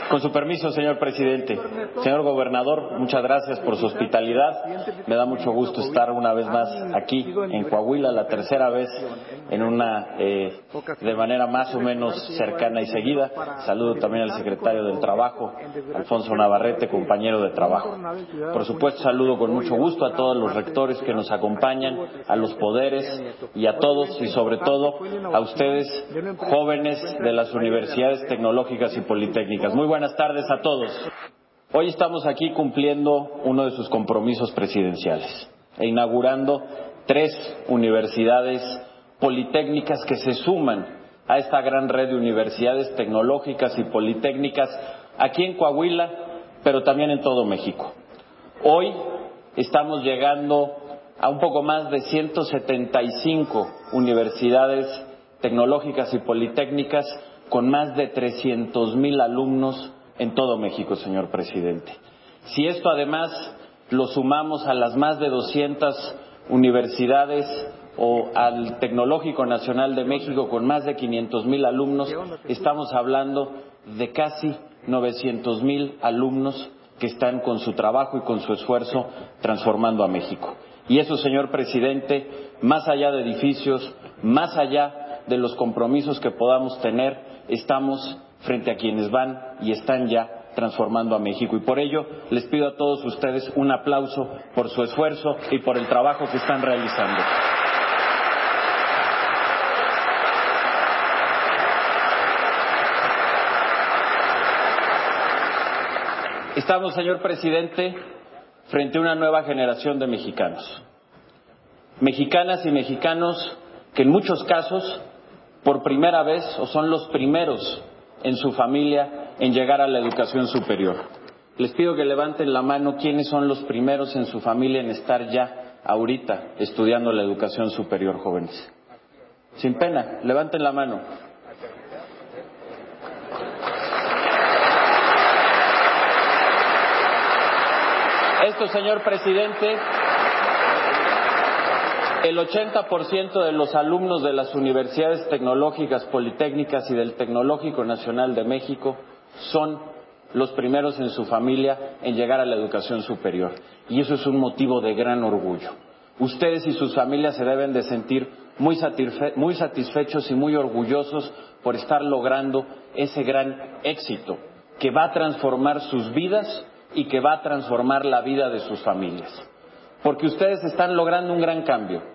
Con su permiso, señor presidente. Señor gobernador, muchas gracias por su hospitalidad. Me da mucho gusto estar una vez más aquí en Coahuila, la tercera vez de manera más o menos cercana y seguida. Saludo también al secretario del Trabajo, Alfonso Navarrete, compañero de trabajo. Por supuesto, saludo con mucho gusto a todos los rectores que nos acompañan, a los poderes y a todos y sobre todo a ustedes, jóvenes de las universidades tecnológicas y politécnicas. Muy buenas tardes a todos. Hoy estamos aquí cumpliendo uno de sus compromisos presidenciales e inaugurando 3 universidades politécnicas que se suman a esta gran red de universidades tecnológicas y politécnicas aquí en Coahuila, pero también en todo México. Hoy estamos llegando a un poco más de 175 universidades tecnológicas y politécnicas con más de 300,000 alumnos en todo México, señor presidente. Si esto además lo sumamos a las más de 200 universidades o al Tecnológico Nacional de México con más de 500,000 alumnos, estamos hablando de casi 900,000 alumnos que están con su trabajo y con su esfuerzo transformando a México. Y eso, señor presidente, más allá de edificios, más allá de los compromisos que podamos tener, estamos frente a quienes van y están ya transformando a México. Y por ello les pido a todos ustedes un aplauso por su esfuerzo y por el trabajo que están realizando. Estamos, señor presidente, frente a una nueva generación de mexicanos. Mexicanas y mexicanos que en muchos casos, por primera vez, o son los primeros en su familia en llegar a la educación superior. Les pido que levanten la mano quiénes son los primeros en su familia en estar ya ahorita estudiando la educación superior, jóvenes. Sin pena, levanten la mano. Esto, señor presidente, el 80% de los alumnos de las universidades tecnológicas, politécnicas y del Tecnológico Nacional de México son los primeros en su familia en llegar a la educación superior. Y eso es un motivo de gran orgullo. Ustedes y sus familias se deben de sentir muy satisfechos y muy orgullosos por estar logrando ese gran éxito que va a transformar sus vidas y que va a transformar la vida de sus familias. Porque ustedes están logrando un gran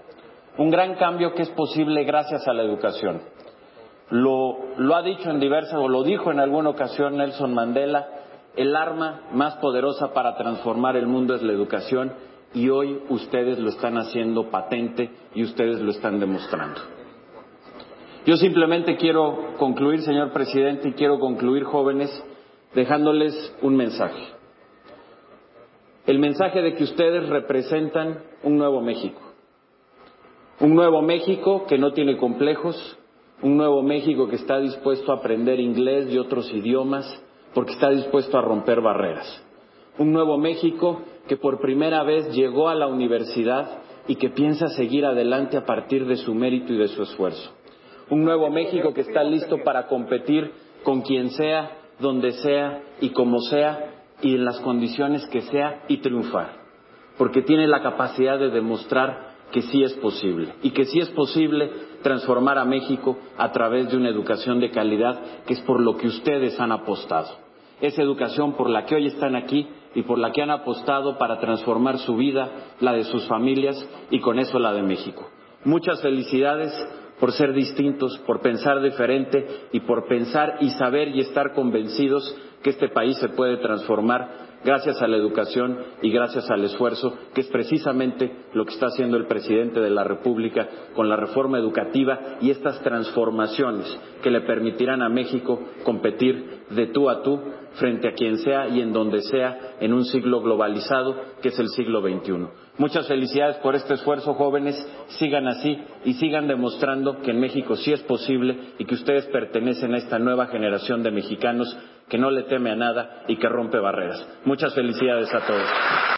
cambio que es posible gracias a la educación. Lo ha dicho lo dijo en alguna ocasión Nelson Mandela, el arma más poderosa para transformar el mundo es la educación, y hoy ustedes lo están haciendo patente y ustedes lo están demostrando. Yo simplemente quiero concluir, señor presidente, y quiero concluir, jóvenes, dejándoles un mensaje. El mensaje de que ustedes representan un nuevo México. Un nuevo México que no tiene complejos, un nuevo México que está dispuesto a aprender inglés y otros idiomas porque está dispuesto a romper barreras. Un nuevo México que por primera vez llegó a la universidad y que piensa seguir adelante a partir de su mérito y de su esfuerzo. Un nuevo México que está listo para competir con quien sea, donde sea y como sea y en las condiciones que sea y triunfar. Porque tiene la capacidad de demostrar que sí es posible y que sí es posible transformar a México a través de una educación de calidad, que es por lo que ustedes han apostado. Esa educación por la que hoy están aquí y por la que han apostado para transformar su vida, la de sus familias y con eso la de México. Muchas felicidades por ser distintos, por pensar diferente y por pensar y saber y estar convencidos que este país se puede transformar gracias a la educación y gracias al esfuerzo, que es precisamente lo que está haciendo el presidente de la República con la reforma educativa y estas transformaciones que le permitirán a México competir de tú a tú frente a quien sea y en donde sea en un siglo globalizado que es el siglo XXI. Muchas felicidades por este esfuerzo, jóvenes. Sigan así y sigan demostrando que en México sí es posible y que ustedes pertenecen a esta nueva generación de mexicanos que no le teme a nada y que rompe barreras. Muchas felicidades a todos.